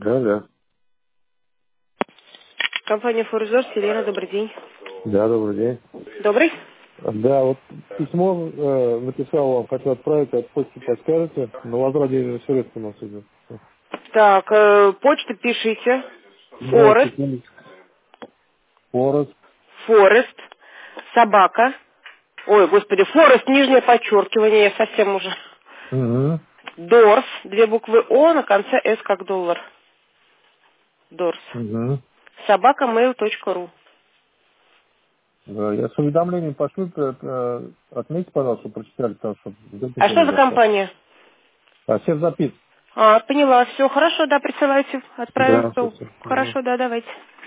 Да. Компания Форзор, Елена, добрый день. Да, добрый день. Добрый? Да, вот письмо написал вам, хотел отправить, от почты подскажете, на возврат денежных средств у нас идет. Так, почту пишите. Да, Форест, секундочку. Форест. Форест, собака. Ой, господи, Форест, нижнее подчеркивание, я совсем уже. Угу. Дорс, две буквы О, на конце С как доллар. Дорс. Угу. Собака mail.ru. Да, я с уведомлением пошлю, отметьте, пожалуйста, прочитали, потому что вдруг А никто что не за зашел. компания? А все записан. А, поняла, все, хорошо, да, присылайте, отправим. Да, Всё. все. Хорошо, да, давайте.